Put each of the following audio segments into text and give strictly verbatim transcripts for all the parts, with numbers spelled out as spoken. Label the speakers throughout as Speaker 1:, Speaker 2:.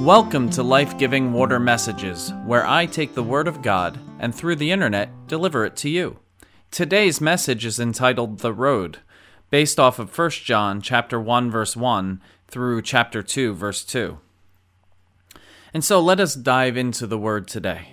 Speaker 1: Welcome to Life-Giving Water Messages, where I take the Word of God and through the internet deliver it to you. Today's message is entitled The Road, based off of First John chapter one verse one through chapter two verse two. And so let us dive into the Word today.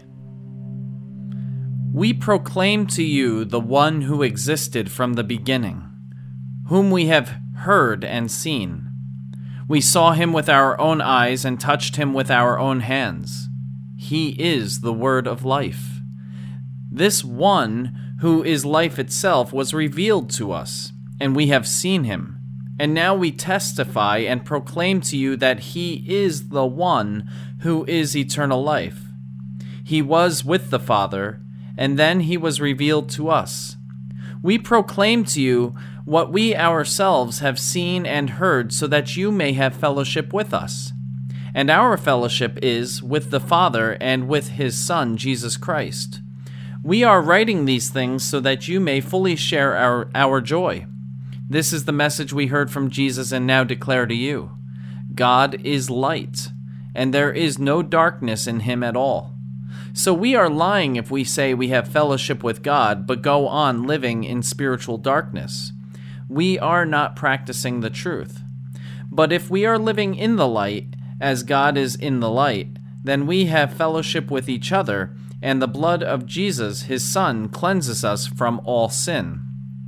Speaker 1: We proclaim to you the one who existed from the beginning, whom we have heard and seen. We saw him with our own eyes and touched him with our own hands. He is the Word of life. This one, who is life itself, was revealed to us, and we have seen him. And now we testify and proclaim to you that he is the one who is eternal life. He was with the Father, and then he was revealed to us. We proclaim to you what we ourselves have seen and heard, so that you may have fellowship with us. And our fellowship is with the Father and with his Son, Jesus Christ. We are writing these things so that you may fully share our, our joy. This is the message we heard from Jesus and now declare to you. God is light, and there is no darkness in him at all. So we are lying if we say we have fellowship with God, but go on living in spiritual darkness. We are not practicing the truth. But if we are living in the light, as God is in the light, then we have fellowship with each other, and the blood of Jesus, his Son, cleanses us from all sin.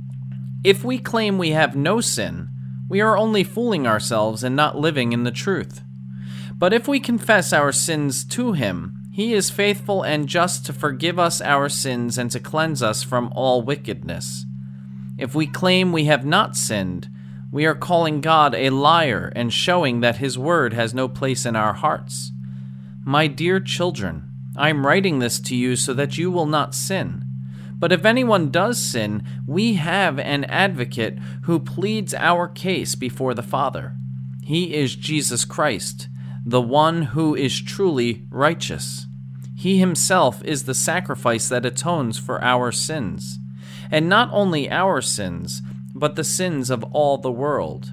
Speaker 1: If we claim we have no sin, we are only fooling ourselves and not living in the truth. But if we confess our sins to him, he is faithful and just to forgive us our sins and to cleanse us from all wickedness. If we claim we have not sinned, we are calling God a liar and showing that his word has no place in our hearts. My dear children, I am writing this to you so that you will not sin. But if anyone does sin, we have an advocate who pleads our case before the Father. He is Jesus Christ, the one who is truly righteous. He himself is the sacrifice that atones for our sins. And not only our sins, but the sins of all the world.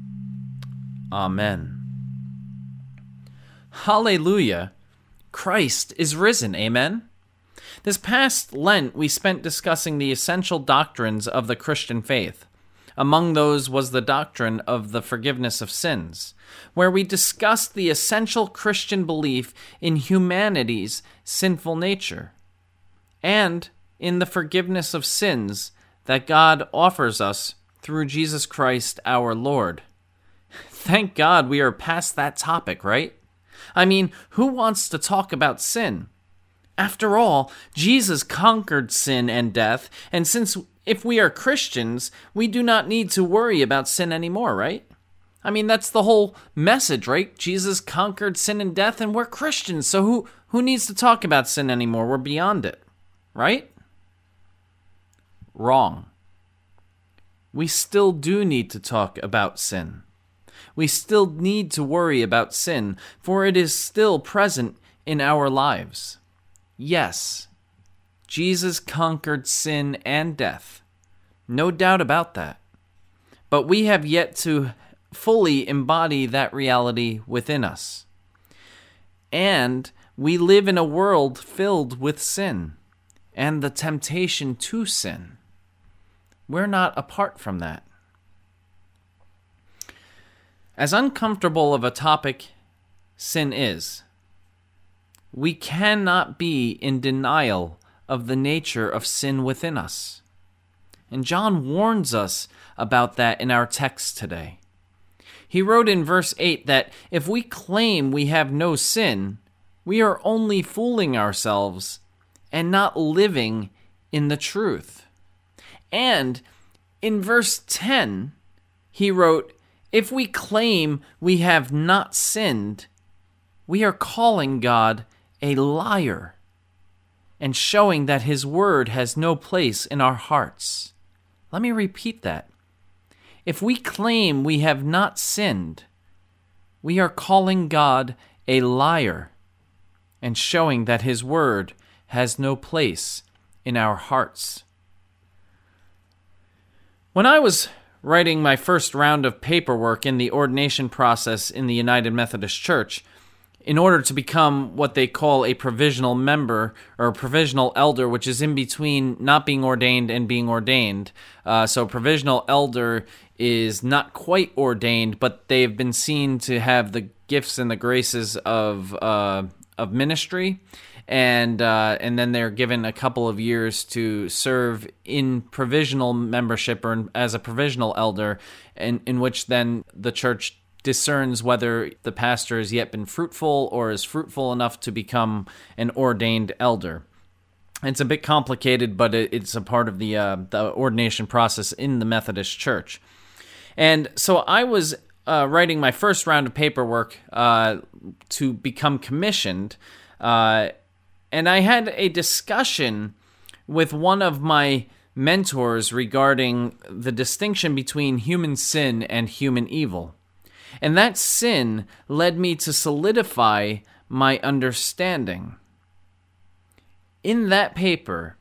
Speaker 1: Amen. Hallelujah. Christ is risen. Amen. This past Lent, we spent discussing the essential doctrines of the Christian faith. Among those was the doctrine of the forgiveness of sins, where we discussed the essential Christian belief in humanity's sinful nature, and in the forgiveness of sins that God offers us through Jesus Christ our Lord. Thank God we are past that topic, right? I mean, who wants to talk about sin? After all, Jesus conquered sin and death, and since if we are Christians, we do not need to worry about sin anymore, right? I mean, that's the whole message, right? Jesus conquered sin and death, and we're Christians, so who, who needs to talk about sin anymore? We're beyond it, right? Wrong. We still do need to talk about sin. We still need to worry about sin, for it is still present in our lives. Yes, Jesus conquered sin and death. No doubt about that. But we have yet to fully embody that reality within us. And we live in a world filled with sin and the temptation to sin. We're not apart from that. As uncomfortable of a topic sin is, we cannot be in denial of the nature of sin within us. And John warns us about that in our text today. He wrote in verse eight that if we claim we have no sin, we are only fooling ourselves and not living in the truth. And in verse ten, he wrote, if we claim we have not sinned, we are calling God a liar and showing that his word has no place in our hearts. Let me repeat that. If we claim we have not sinned, we are calling God a liar and showing that his word has no place in our hearts. When I was writing my first round of paperwork in the ordination process in the United Methodist Church, in order to become what they call a provisional member or a provisional elder, which is in between not being ordained and being ordained. Uh, so provisional elder is not quite ordained, but they have been seen to have the gifts and the graces of uh, of ministry, and uh, and then they're given a couple of years to serve in provisional membership or as a provisional elder, in, in which then the church discerns whether the pastor has yet been fruitful or is fruitful enough to become an ordained elder. It's a bit complicated, but it's a part of the uh, the ordination process in the Methodist Church. And so I was uh, writing my first round of paperwork uh, to become commissioned, uh, and I had a discussion with one of my mentors regarding the distinction between human sin and human evil. And that sin led me to solidify my understanding. In that paper,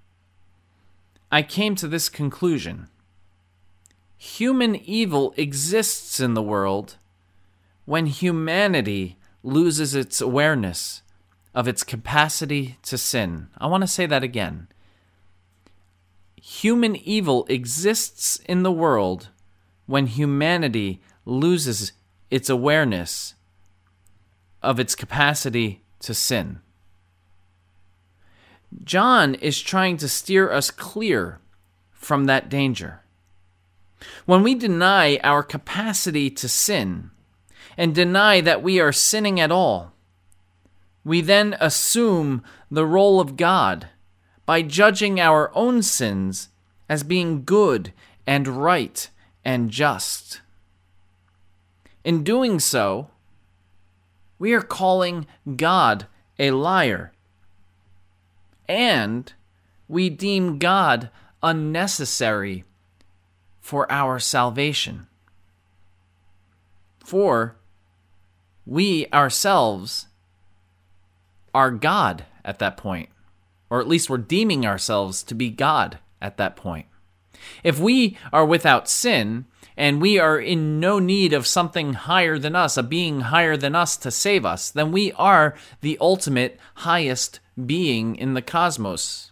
Speaker 1: I came to this conclusion. Human evil exists in the world when humanity loses its awareness of its capacity to sin. I want to say that again. Human evil exists in the world when humanity loses its awareness of its capacity to sin. John is trying to steer us clear from that danger. When we deny our capacity to sin and deny that we are sinning at all, we then assume the role of God by judging our own sins as being good and right and just. In doing so, we are calling God a liar, and we deem God unnecessary for our salvation. For we ourselves are God at that point, or at least we're deeming ourselves to be God at that point. If we are without sin, and we are in no need of something higher than us, a being higher than us to save us, then we are the ultimate highest being in the cosmos.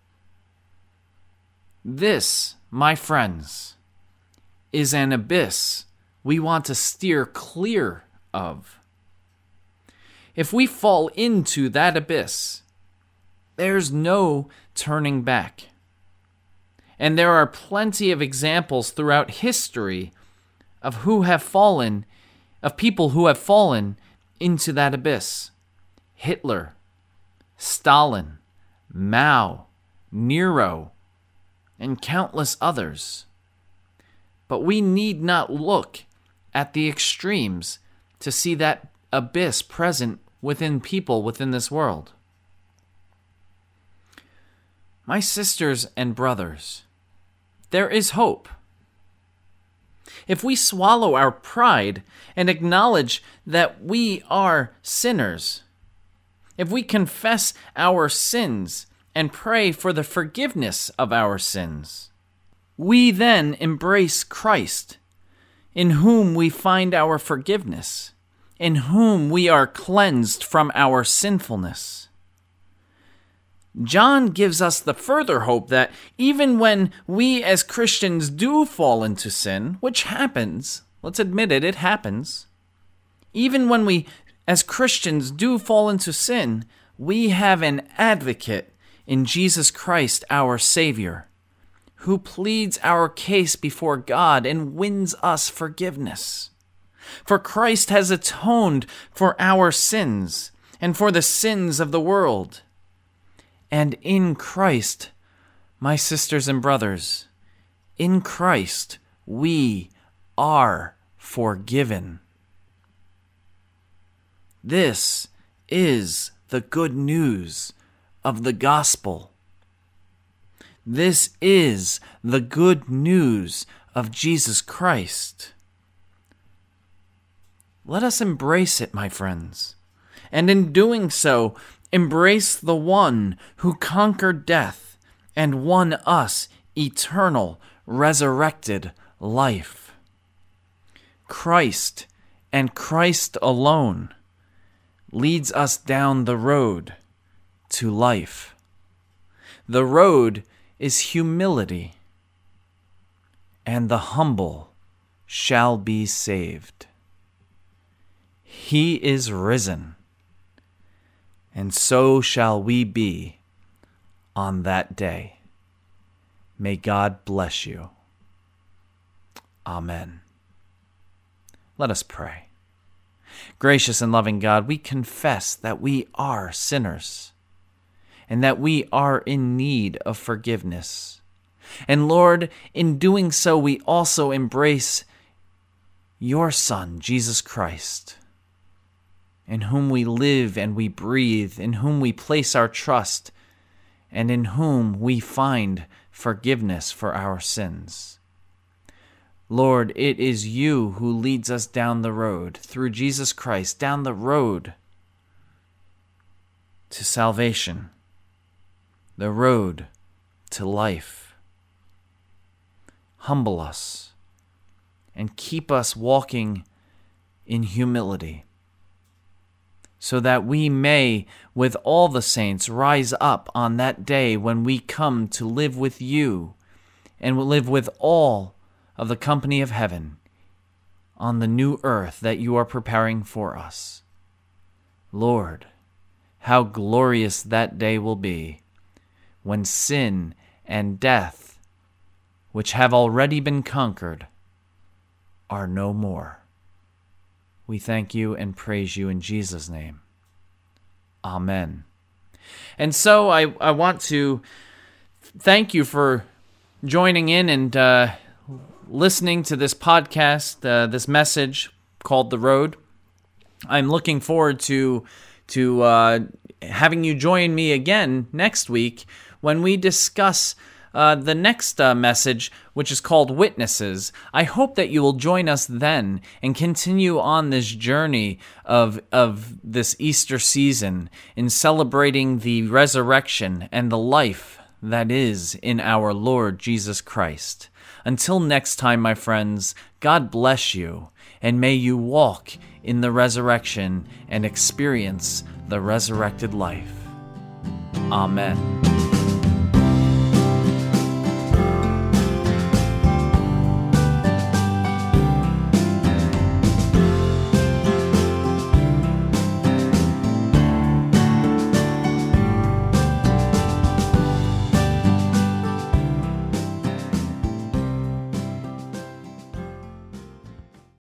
Speaker 1: This, my friends, is an abyss we want to steer clear of. If we fall into that abyss, there's no turning back. And there are plenty of examples throughout history of who have fallen, of people who have fallen into that abyss. Hitler, Stalin, Mao, Nero, and countless others. But we need not look at the extremes to see that abyss present within people within this world. My sisters and brothers, there is hope. If we swallow our pride and acknowledge that we are sinners, if we confess our sins and pray for the forgiveness of our sins, we then embrace Christ, in whom we find our forgiveness, in whom we are cleansed from our sinfulness. John gives us the further hope that even when we as Christians do fall into sin, which happens, let's admit it, it happens, even when we as Christians do fall into sin, we have an advocate in Jesus Christ, our Savior, who pleads our case before God and wins us forgiveness. For Christ has atoned for our sins and for the sins of the world. And in Christ, my sisters and brothers, in Christ, we are forgiven. This is the good news of the gospel. This is the good news of Jesus Christ. Let us embrace it, my friends, and in doing so, embrace the one who conquered death and won us eternal, resurrected life. Christ and Christ alone leads us down the road to life. The road is humility, and the humble shall be saved. He is risen, and so shall we be on that day. May God bless you. Amen. Let us pray. Gracious and loving God, we confess that we are sinners and that we are in need of forgiveness. And Lord, in doing so, we also embrace your Son, Jesus Christ, in whom we live and we breathe, in whom we place our trust, and in whom we find forgiveness for our sins. Lord, it is you who leads us down the road, through Jesus Christ, down the road to salvation, the road to life. Humble us and keep us walking in humility, so that we may, with all the saints, rise up on that day when we come to live with you and will live with all of the company of heaven on the new earth that you are preparing for us. Lord, how glorious that day will be when sin and death, which have already been conquered, are no more. We thank you and praise you in Jesus' name. Amen. And so I, I want to thank you for joining in and uh, listening to this podcast, uh, this message called The Road. I'm looking forward to to uh, having you join me again next week when we discuss uh, the next uh, message, which is called Witnesses. I hope that you will join us then and continue on this journey of of this Easter season in celebrating the resurrection and the life that is in our Lord Jesus Christ. Until next time, my friends, God bless you, and may you walk in the resurrection and experience the resurrected life. Amen.